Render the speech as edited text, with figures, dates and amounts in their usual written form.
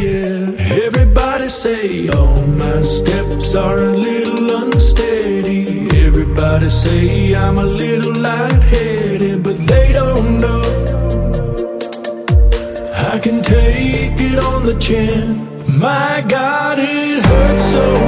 yeah. Everybody say all my steps are a little unsteady. Everybody say I'm a little lightheaded, but they don't know I can take it on the chin. My God, it hurts so